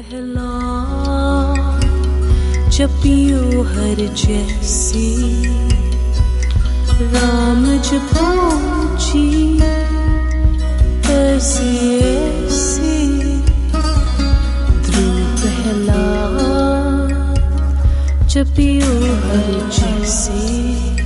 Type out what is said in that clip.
पहला जपियो हर जैसी राम जपूची ऐसी ऐसी ध्रुव पहला जपियो हर जैसी।